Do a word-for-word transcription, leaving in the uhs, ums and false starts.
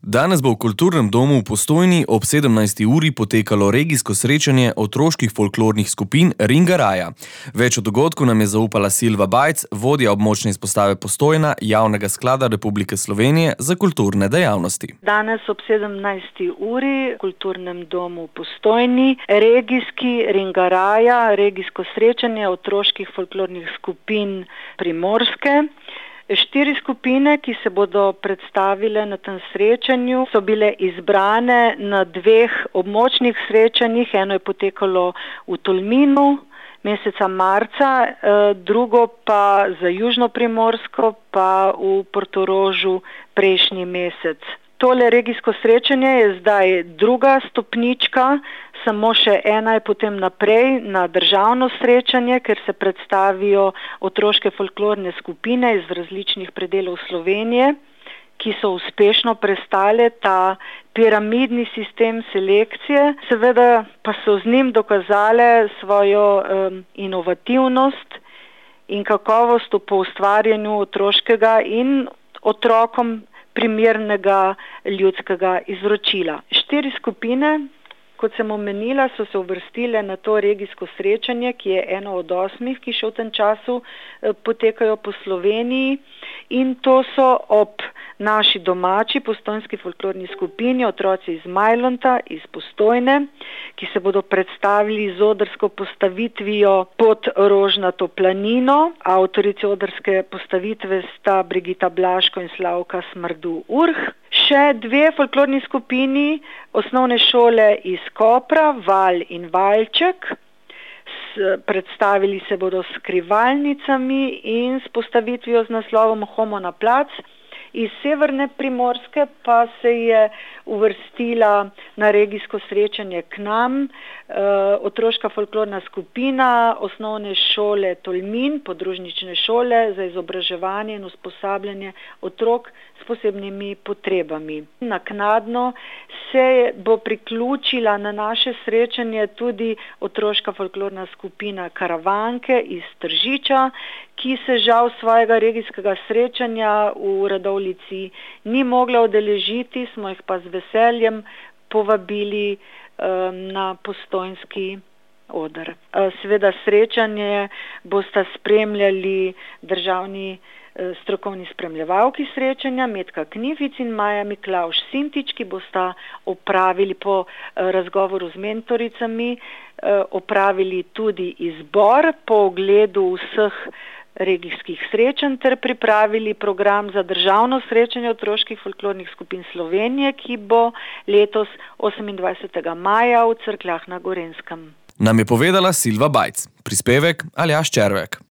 Danes bo v Kulturnem domu v Postojni ob sedemnajsti uri potekalo regijsko srečanje otroških folklornih skupin Ringaraja. Več o dogodku nam je zaupala Silva Bajc, vodja območne izpostave Postojna Javnega sklada Republike Slovenije za kulturne dejavnosti. Danes ob sedemnajsti uri v Kulturnem domu v Postojni regijski Ringaraja, regijsko srečanje otroških folklornih skupin Primorske. Štiri skupine, ki se bodo predstavile na tem srečanju, so bile izbrane na dveh območnih srečanjih. Eno je potekalo v Tolminu meseca marca, drugo pa za Južno Primorsko pa v Portorožu prejšnji mesec. Tole regijsko srečanje je zdaj druga stopnička, samo še ena je potem naprej na državno srečanje, ker se predstavijo otroške folklorne skupine iz različnih predelov Slovenije, ki so uspešno prestale ta piramidni sistem selekcije. Seveda pa so z njim dokazale svojo um, inovativnost in kakovost v poustvarjanju otroškega in otrokom primernega ljudskega izročila. Štiri skupine, kot sem omenila, so se uvrstile na to regijsko srečanje, ki je eno od osmih, ki še v tem času potekajo po Sloveniji, in to so ob naši domači postojnski folklorni skupini otroci iz Majlonta, iz Postojne, ki se bodo predstavili z odrsko postavitvijo Pod rožnato planino. Avtorici odrske postavitve sta Brigita Blaško in Slavka Smrdu-Urh. Še dve folklorni skupini osnovne šole iz Kopra, Val in Valček. Predstavili se bodo s skrivalnicami in s postavitvijo z naslovom Homo na plac. Iz severne Primorske pa se je uvrstila na regijsko srečanje k nam uh, otroška folklorna skupina osnovne šole Tolmin, podružnične šole za izobraževanje in usposabljanje otrok s posebnimi potrebami. Naknadno se bo priključila na naše srečanje tudi otroška folklorna skupina Karavanke iz Tržiča, ki se žal svojega regijskega srečanja v Radovljici ni mogla udeležiti, smo jih pa z veseljem povabili um, na postojnski oder. Seveda srečanje bosta spremljali državni uh, strokovni spremljevalki srečanja, Metka Knific in Maja Miklavž Sintič, ki bosta opravili po uh, razgovoru z mentoricami, uh, opravili tudi izbor po ogledu vseh regijskih srečanj ter pripravili program za državno srečanje otroških folklornih skupin Slovenije, ki bo letos osemindvajsetega maja v Cerkljah na Gorenjskem. Nam je povedala Silva Bajc. Prispevek Aljaž Červek.